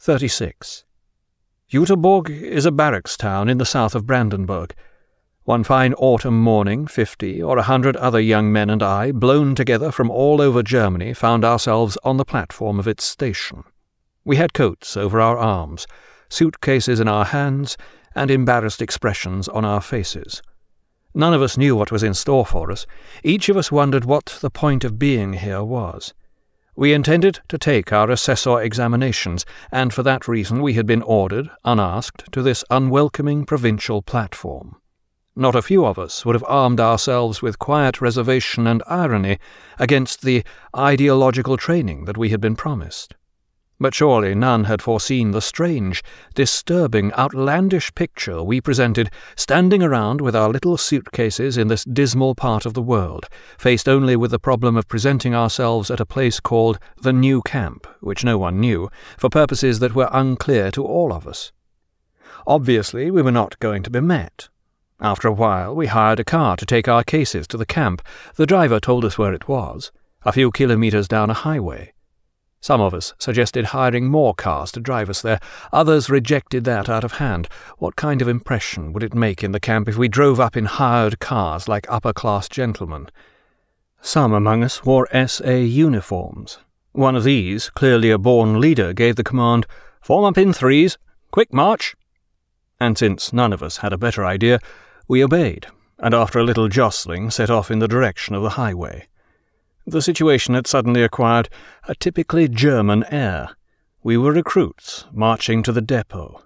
36. Jüterbog is a barracks town in the south of Brandenburg. One fine autumn morning, 50 or 100 other young men and I, blown together from all over Germany, found ourselves on the platform of its station. We had coats over our arms, suitcases in our hands, and embarrassed expressions on our faces. None of us knew what was in store for us. Each of us wondered what the point of being here was. We intended to take our assessor examinations, and for that reason we had been ordered, unasked, to this unwelcoming provincial platform. Not a few of us would have armed ourselves with quiet reservation and irony against the ideological training that we had been promised. But surely none had foreseen the strange, disturbing, outlandish picture we presented, standing around with our little suitcases in this dismal part of the world, faced only with the problem of presenting ourselves at a place called the New Camp, which no one knew, for purposes that were unclear to all of us. Obviously, we were not going to be met. After a while, we hired a car to take our cases to the camp. The driver told us where it was, a few kilometres down a highway. Some of us suggested hiring more cars to drive us there. Others rejected that out of hand. What kind of impression would it make in the camp if we drove up in hired cars like upper-class gentlemen? Some among us wore SA uniforms. One of these, clearly a born leader, gave the command, "Form up in threes, quick march!" And since none of us had a better idea, we obeyed, and after a little jostling set off in the direction of the highway. The situation had suddenly acquired a typically German air. We were recruits marching to the depot.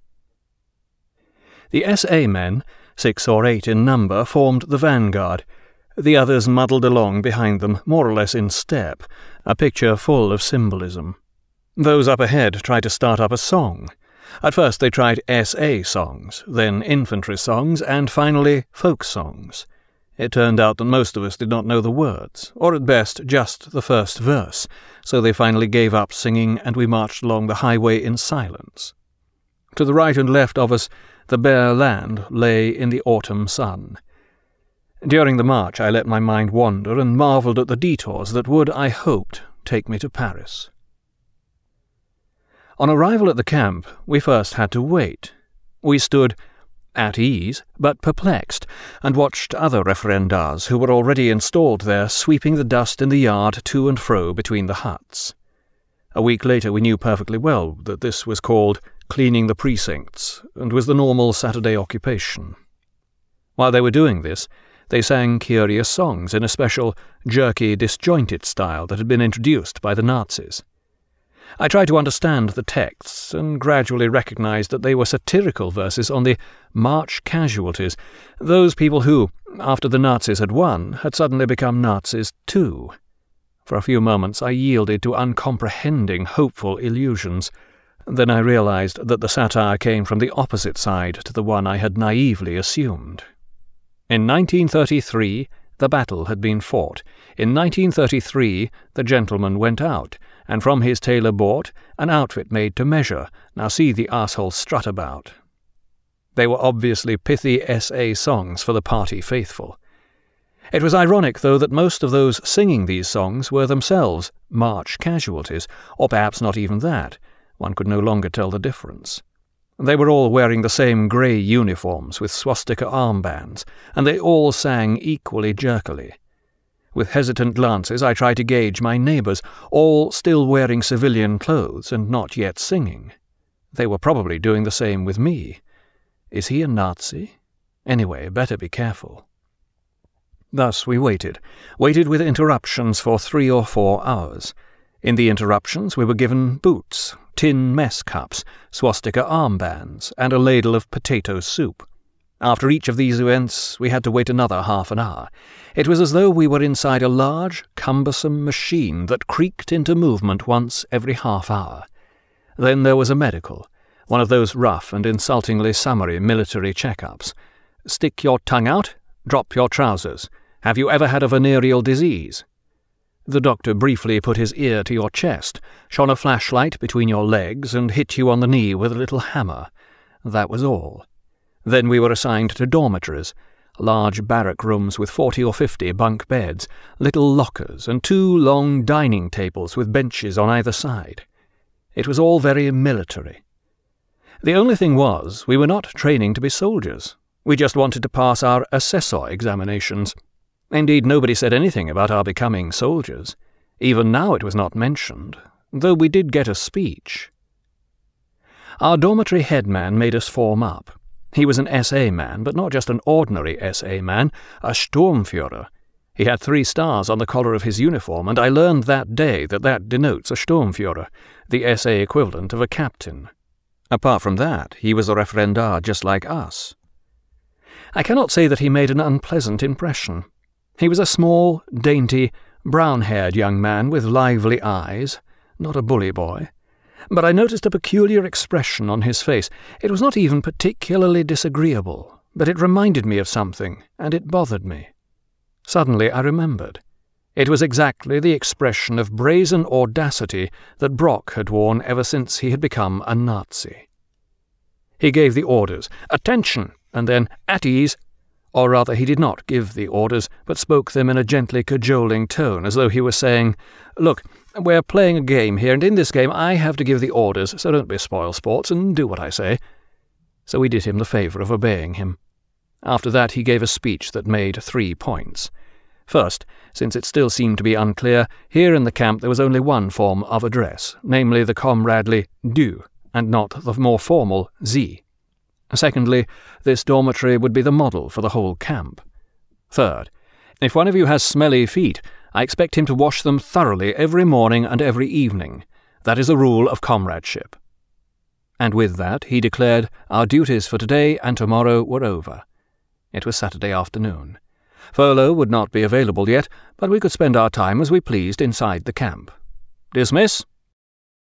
The SA men, 6 or 8 in number, formed the vanguard. The others muddled along behind them, more or less in step, a picture full of symbolism. Those up ahead tried to start up a song. At first they tried SA songs, then infantry songs, and finally folk songs. It turned out that most of us did not know the words, or at best just the first verse, so they finally gave up singing and we marched along the highway in silence. To the right and left of us, the bare land lay in the autumn sun. During the march I let my mind wander and marvelled at the detours that would, I hoped, take me to Paris. On arrival at the camp, we first had to wait. We stood at ease, but perplexed, and watched other referendars who were already installed there, sweeping the dust in the yard to and fro between the huts. A week later we knew perfectly well that this was called cleaning the precincts, and was the normal Saturday occupation. While they were doing this, they sang curious songs in a special, jerky, disjointed style that had been introduced by the Nazis. I tried to understand the texts, and gradually recognized that they were satirical verses on the March casualties, those people who, after the Nazis had won, had suddenly become Nazis too. For a few moments I yielded to uncomprehending, hopeful illusions. Then I realized that the satire came from the opposite side to the one I had naively assumed. In 1933, the battle had been fought. In 1933, the gentleman went out, and from his tailor bought an outfit made to measure. Now see the arsehole strut about. They were obviously pithy SA songs for the party faithful. It was ironic, though, that most of those singing these songs were themselves March casualties, or perhaps not even that. One could no longer tell the difference. They were all wearing the same grey uniforms with swastika armbands, and they all sang equally jerkily. With hesitant glances I tried to gauge my neighbours, all still wearing civilian clothes and not yet singing. They were probably doing the same with me. Is he a Nazi? Anyway, better be careful. Thus we waited with interruptions for 3 or 4 hours. In the interruptions we were given boots, tin mess cups, swastika armbands, and a ladle of potato soup. After each of these events we had to wait another half an hour. It was as though we were inside a large, cumbersome machine that creaked into movement once every half hour. Then there was a medical, one of those rough and insultingly summary military check-ups. Stick your tongue out, drop your trousers. Have you ever had a venereal disease? The doctor briefly put his ear to your chest, shone a flashlight between your legs, and hit you on the knee with a little hammer. That was all. Then we were assigned to dormitories, large barrack rooms with 40 or 50 bunk beds, little lockers, and 2 long dining tables with benches on either side. It was all very military. The only thing was, we were not training to be soldiers. We just wanted to pass our assessor examinations. Indeed, nobody said anything about our becoming soldiers. Even now it was not mentioned, though we did get a speech. Our dormitory headman made us form up. He was an SA man, but not just an ordinary SA man, a Sturmführer. He had 3 stars on the collar of his uniform, and I learned that day that denotes a Sturmführer, the SA equivalent of a captain. Apart from that, he was a Referendar just like us. I cannot say that he made an unpleasant impression. He was a small, dainty, brown-haired young man with lively eyes, not a bully boy. But I noticed a peculiar expression on his face. It was not even particularly disagreeable, but it reminded me of something, and it bothered me. Suddenly I remembered. It was exactly the expression of brazen audacity that Brock had worn ever since he had become a Nazi. He gave the orders, "Attention!" and then, "At ease!" Or rather, he did not give the orders, but spoke them in a gently cajoling tone, as though he were saying, "Look, we're playing a game here, and in this game I have to give the orders, so don't be spoil-sports, and do what I say." So we did him the favour of obeying him. After that he gave a speech that made 3 points. First, since it still seemed to be unclear, here in the camp there was only one form of address, namely the comradely "du", and not the more formal "Sie". Secondly, this dormitory would be the model for the whole camp. Third, if one of you has smelly feet, I expect him to wash them thoroughly every morning and every evening. That is the rule of comradeship. And with that he declared our duties for today and tomorrow were over. It was Saturday afternoon. Furlough would not be available yet, but we could spend our time as we pleased inside the camp. Dismiss.